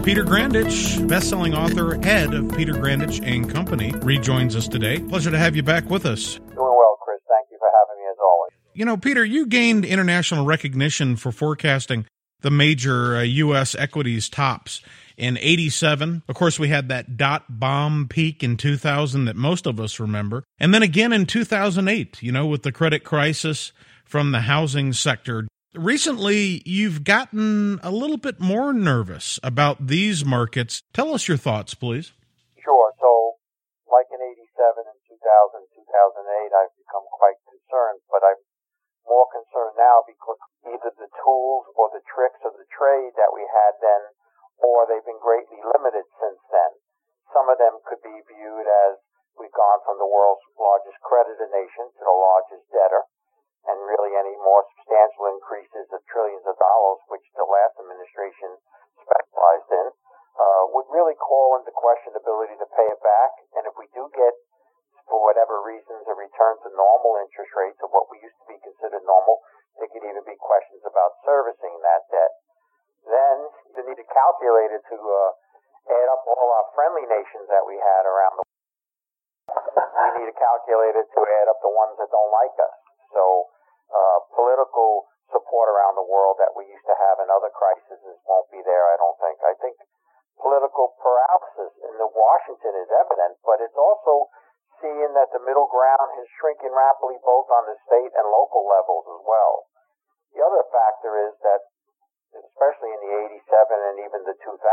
Peter Grandich, best-selling author, head of Peter Grandich and Company, rejoins us today. Pleasure to have you back with us. Doing well, Chris. Thank you for having me as always. You know, Peter, you gained international recognition for forecasting the major U.S. equities tops in 87. Of course, we had that dot bomb peak in 2000 that most of us remember. And then again in 2008, with the credit crisis from the housing sector. Recently, you've gotten a little bit more nervous about these markets. Tell us your thoughts, please. Sure. So, like in 87 and 2000, 2008, I've become quite concerned, but I'm more concerned now because either the tools or the tricks of the trade that we had then, or they've been greatly limited since then. Some of them could be viewed as we've gone from the world's largest creditor nation to the largest debtor, and really any more substantial increases of trillions of dollars, which the last administration specialized in, would really call into question the ability to pay it back. And if we do get, for whatever reasons, a return to normal interest rates of what we used to be considered normal, there could even be questions about servicing that debt. Then you need a calculator to add up all our friendly nations that we had around the world. We need a calculator to add up the ones that don't like us. So political support around the world that we used to have in other crises won't be there, I don't think. I think political paralysis in Washington is evident, but it's also seeing that the middle ground is shrinking rapidly both on the state and local levels as well. The other factor is that, especially in the 87 and even the 2000,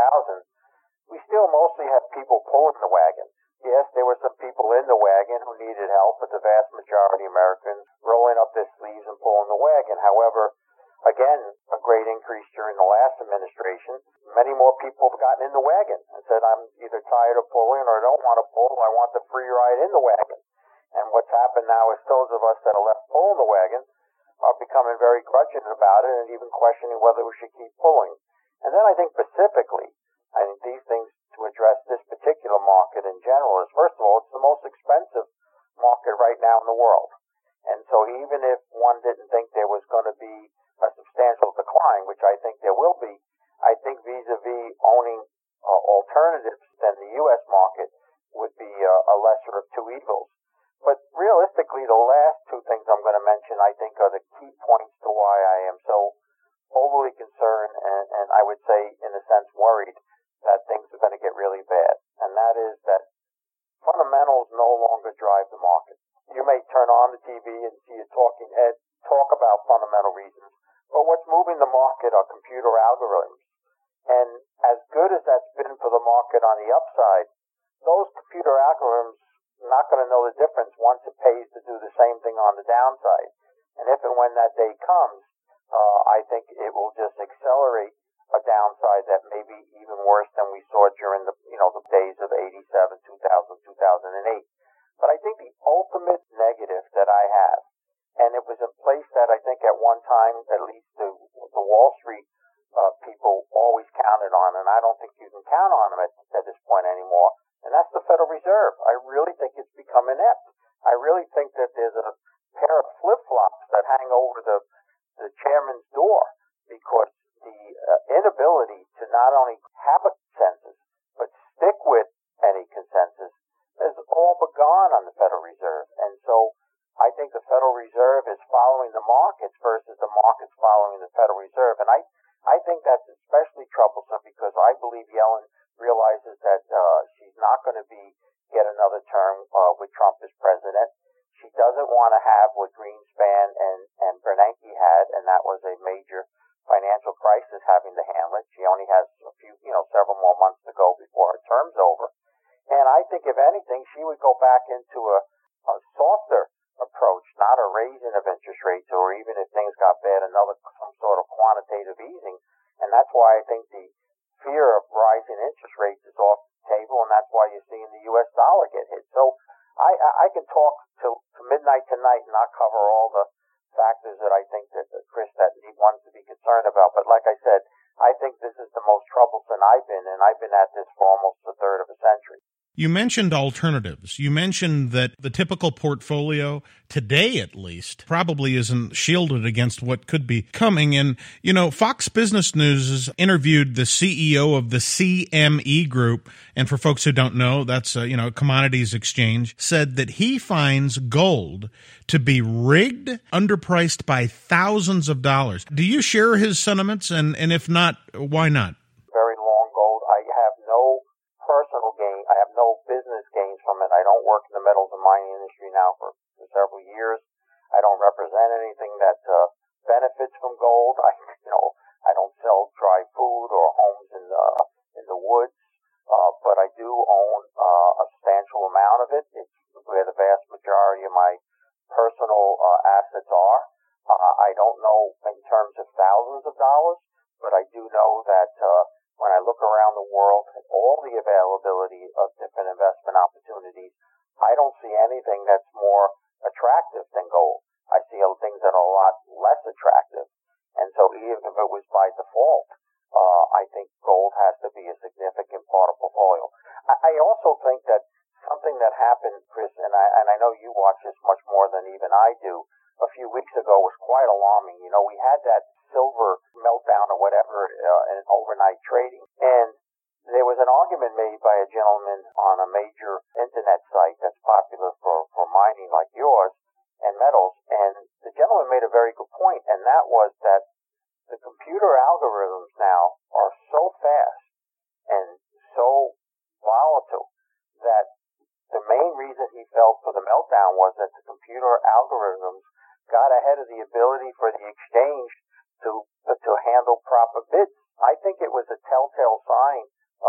we still mostly have people pulling the wagon. Yes, there were some people in the wagon who needed help, but the vast majority of Americans rolling up their sleeves and pulling the wagon. However, again, a great increase during the last administration. Many more people have gotten in the wagon and said, I'm either tired of pulling or I don't want to pull. I want the free ride in the wagon. And what's happened now is those of us that are left pulling the wagon are becoming very grudging about it and even questioning whether we should keep pulling. And then I think specifically, I think these things to address this particular market in general is, first of all, it's the most expensive market right now in the world. And so even if one didn't think there was going to be a substantial decline, which I think there will be, I think vis-a-vis owning alternatives than the U.S. market would be a lesser of two evils. But realistically, the last two things I'm going to mention, I think, are the key points to why I am so overly concerned and I would say, in a sense, worried that things are going to get really bad. And that is that fundamentals no longer drive the market. You may turn on the TV and see a talking head talk about fundamental reasons, but what's moving the market are computer algorithms. And as good as that's been for the market on the upside, those computer algorithms are not going to know the difference once it pays to do the same thing on the downside. And if and when that day comes, I think it will just accelerate a downside that may be even worse than we saw during the days of 87, 2000, 2008. But I think the ultimate negative that I have, and it was a place that I think at one time, at least the Wall Street people always counted on, and I don't think you can count on them at this point anymore, and that's the Federal Reserve. I really think it's become inept. I really think that there's a pair of flip-flops that hang over the chairman's door because the inability to not only have a consensus, but stick with any consensus has all but gone on the Federal Reserve. And so I think the Federal Reserve is following the markets versus the markets following the Federal Reserve. And I think that's especially troublesome because I believe Yellen realizes that she's not going to get another term with Trump as president. She doesn't want to have what Greenspan and Bernanke had, and that was a major financial crisis having to handle it. She only has several more months to go before her term's over. And I think, if anything, she would go back into a softer approach, not a raising of interest rates, or even if things got bad, some sort of quantitative easing. And that's why I think the fear of rising interest rates is off the table, and that's why you're seeing the U.S. dollar get hit. So I can talk to midnight tonight and not cover all the factors that I think that Chris that one to be concerned about. But like I said, I think this is the most troublesome I've been, and I've been at this for almost a third of a century. You mentioned alternatives. You mentioned that the typical portfolio, today at least, probably isn't shielded against what could be coming. And, Fox Business News has interviewed the CEO of the CME Group. And for folks who don't know, that's a commodities exchange, said that he finds gold to be rigged, underpriced by thousands of dollars. Do you share his sentiments? And if not, why not? Very long gold. I have no personal gain. I have no business gains from it. I don't work in the metals and mining industry now for several years. I don't represent anything that benefits from gold. I don't sell dry food or homes in the woods, but I do own a substantial amount of it. It's where the vast majority of my personal assets are. I don't know in terms of thousands of dollars, but I do know that when I look around the world at all the availability of different investment opportunities, I don't see anything that's more attractive than gold. I see things that are a lot less attractive. And so even if it was by default, I think gold has to be a significant part of the portfolio. I also think that something that happened, Chris, and I know you watch this much more than even I do, a few weeks ago was quite alarming. We had that silver meltdown or whatever in overnight trading. And there was an argument made by a gentleman on a major internet site that's popular for mining like yours and metals. And the gentleman made a very good point, and that was that the computer algorithms now are so fast and so volatile that the main reason he felt for the meltdown was that the computer algorithms got ahead of the ability for the exchange to handle proper bids. I think it was a telltale sign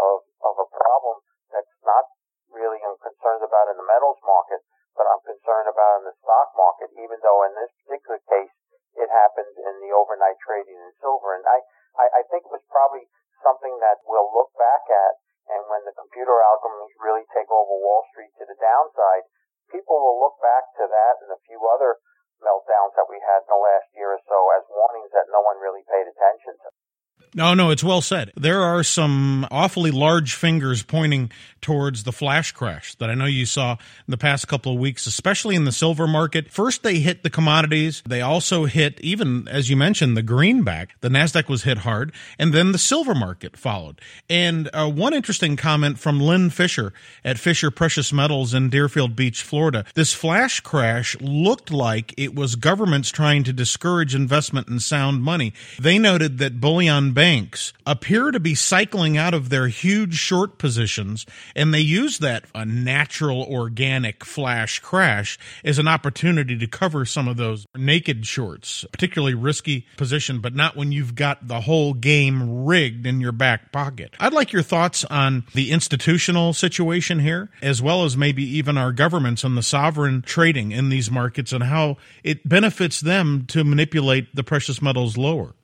of a problem that's not really I'm concerned about in the metals market, but I'm concerned about in the stock market, even though in this particular case it happened in the overnight trading in silver. And I think it was probably something that we'll look back at, and when the computer algorithms really take over Wall Street to the downside, people will look back to that and a few other meltdowns that we had in the last year or so as warnings that no one really paid attention to. No, it's well said. There are some awfully large fingers pointing towards the flash crash that I know you saw in the past couple of weeks, especially in the silver market. First, they hit the commodities. They also hit, even as you mentioned, the greenback. The NASDAQ was hit hard, and then the silver market followed. And one interesting comment from Lynn Fisher at Fisher Precious Metals in Deerfield Beach, Florida. This flash crash looked like it was governments trying to discourage investment in sound money. They noted that bullion banks appear to be cycling out of their huge short positions, and they use that a natural organic flash crash as an opportunity to cover some of those naked shorts, particularly risky position, but not when you've got the whole game rigged in your back pocket. I'd like your thoughts on the institutional situation here, as well as maybe even our governments and the sovereign trading in these markets and how it benefits them to manipulate the precious metals lower.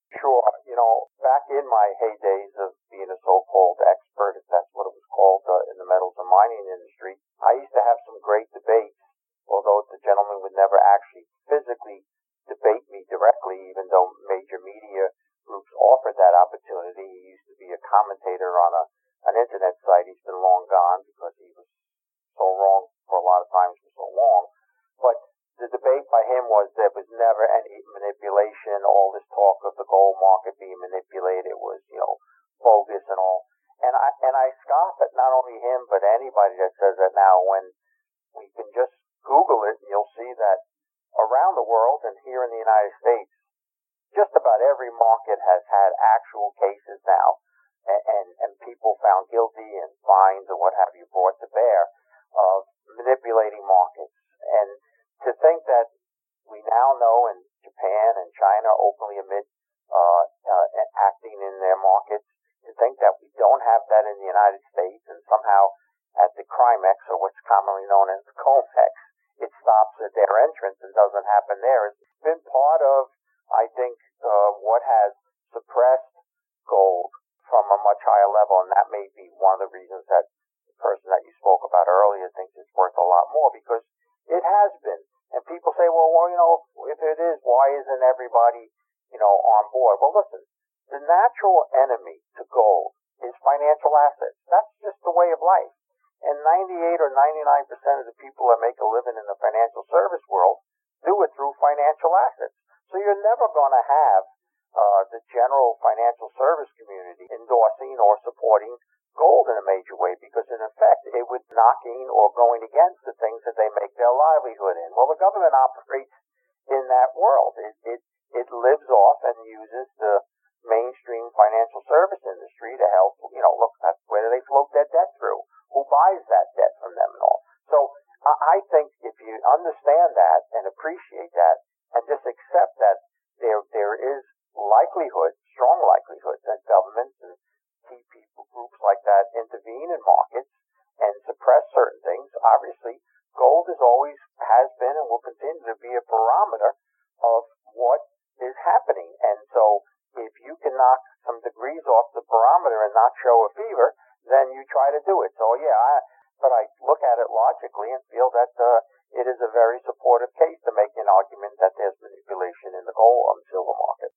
In my heydays of being a so-called expert, if that's what it was called in the metals and mining industry, I used to have some great debates, although the gentleman would never actually physically debate me directly, even though major media groups offered that opportunity. He used to be a commentator on an internet site. He's been long gone because he was so wrong for a lot of times for so long. But the debate by him was there was never any manipulation, all this talk of the gold market being manipulated was, bogus and all. And I scoff at not only him, but anybody that says that now, when we can just Google it and you'll see that around the world and here in the United States, just about every market has had actual cases now and people found guilty and fines or what have you brought to bear of manipulating markets. And to think that we now know, and Japan and China openly admit acting in their markets, to think that we don't have that in the United States, and somehow at the CRIMEX, or what's commonly known as the COMEX, it stops at their entrance and doesn't happen there. It's been part of, I think, what has suppressed gold from a much higher level, and that may be one of the reasons that the person that you spoke about earlier thinks it's worth a lot more, because it has been. And people say, well, if it is, why isn't everybody, on board? Well, listen, the natural enemy to gold is financial assets. That's just the way of life. And 98 or 99% of the people that make a living in the financial service world do it through financial assets. So you're never going to have the general financial service community endorsing or supporting gold in a major way, because in effect it would knocking or going against the things that they make their livelihood in. Well, the government operates in that world. It lives off and uses the mainstream financial service industry to help, look, that's where they float their debt through. Who buys that debt from them and all? So I think if you understand that and appreciate that and just accept that there is likelihood, strong likelihood, that governments and key people groups like that intervene in markets and suppress certain things. Obviously, gold has been and will continue to be a barometer of what is happening. And so if you can knock some degrees off the barometer and not show a fever, then you try to do it. So but I look at it logically and feel that it is a very supportive case to make an argument that there's manipulation in the gold and silver market.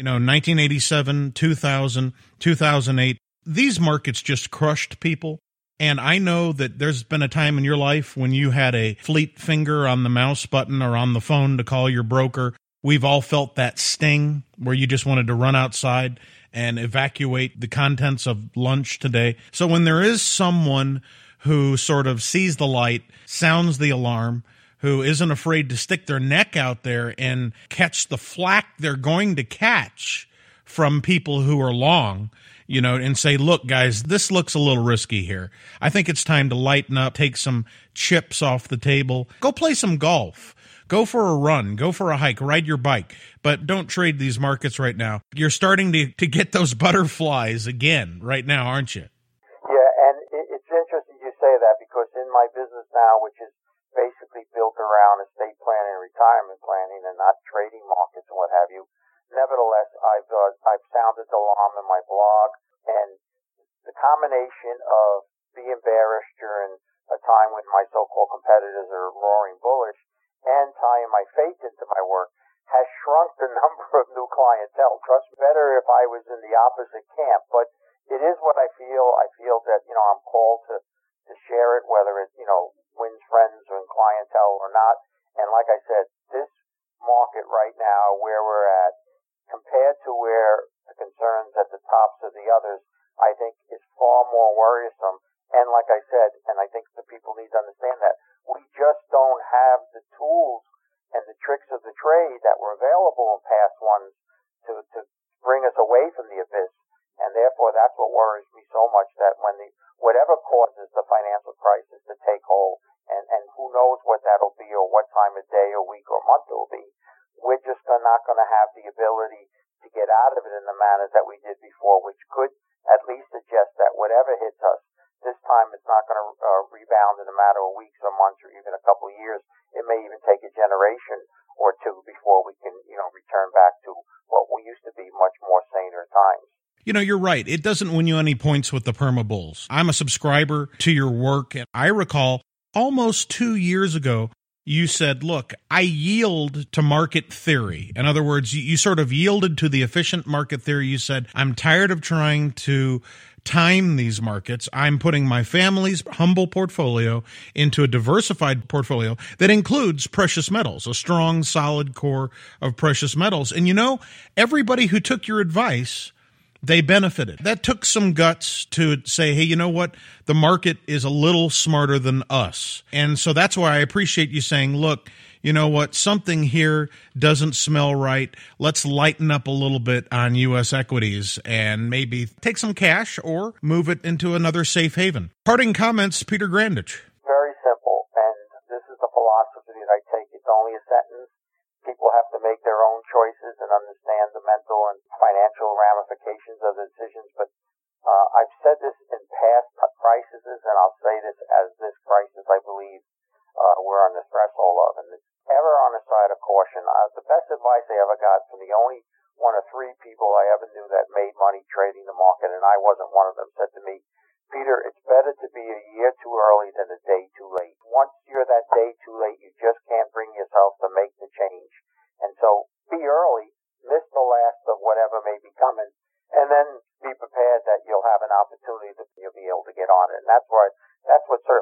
1987, 2000, 2008, these markets just crushed people. And I know that there's been a time in your life when you had a fleet finger on the mouse button or on the phone to call your broker. We've all felt that sting where you just wanted to run outside and evacuate the contents of lunch today. So when there is someone who sort of sees the light, sounds the alarm, who isn't afraid to stick their neck out there and catch the flack they're going to catch from people who are long, and say, look, guys, this looks a little risky here. I think it's time to lighten up, take some chips off the table, go play some golf, go for a run, go for a hike, ride your bike, but don't trade these markets right now. You're starting to get those butterflies again right now, aren't you? Yeah, and it's interesting you say that, because in my business now, which is basically built around estate planning and retirement planning and not trading markets and what have you. Nevertheless, I've sounded the alarm in my blog, and the combination of being bearish during a time when my so-called competitors are roaring bullish and tying my faith into my work has shrunk the number of new clientele. Trust me, better if I was in the opposite camp, but it is what I feel. I feel that, I'm called to share it, whether it, wins friends or clientele or not. And like I said, this market right now, where we're at, compared to where the concerns at the tops of the others, I think is far more worrisome. And like I said, and I think the people need to understand that, we just don't have the tools and the tricks of the trade that were available in past ones to bring us away from the abyss. And therefore, that's what worries me so much, that when whatever causes the financial crisis to take hold, and who knows what that'll be or what time of day or week or month it'll be, we're just not going to have the ability to get out of it in the manner that we did before, which could at least suggest that whatever hits us, this time it's not going to rebound in a matter of weeks or months or even a couple of years. It may even take a generation or two before we can, return back to what we used to be, much more saner times. You're right. It doesn't win you any points with the perma bulls. I'm a subscriber to your work, and I recall almost 2 years ago, you said, look, I yield to market theory. In other words, you sort of yielded to the efficient market theory. You said, I'm tired of trying to time these markets. I'm putting my family's humble portfolio into a diversified portfolio that includes precious metals, a strong, solid core of precious metals. And everybody who took your advice, they benefited. That took some guts to say, hey, you know what? The market is a little smarter than us. And so that's why I appreciate you saying, look, you know what? Something here doesn't smell right. Let's lighten up a little bit on U.S. equities and maybe take some cash or move it into another safe haven. Parting comments, Peter Grandich. Very simple. And this is the philosophy that I take. It's only a sentence. People have to make their own choices and understand the mental and financial ramifications of the decisions. But I've said this in past crises, and I'll say this as this crisis, I believe, we're on the threshold of. And it's ever on the side of caution. The best advice I ever got from the only one of three people I ever knew that made money trading the market, and I wasn't one of them, said to me, Peter, it's better to be a year too early than a day too late. Once you're that day too late, you just can't bring yourself to make the change. And so be early, miss the last of whatever may be coming, and then be prepared that you'll have an opportunity that you'll be able to get on it. And that's what certainly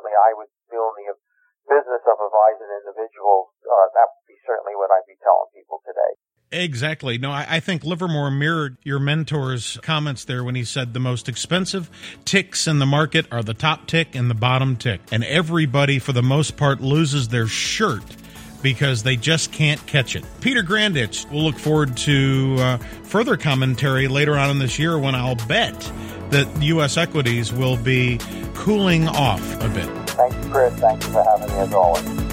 Exactly. No, I think Livermore mirrored your mentor's comments there when he said the most expensive ticks in the market are the top tick and the bottom tick. And everybody, for the most part, loses their shirt because they just can't catch it. Peter Grandich, we'll look forward to further commentary later on in this year when I'll bet that U.S. equities will be cooling off a bit. Thanks, Chris. Thank you for having me as always.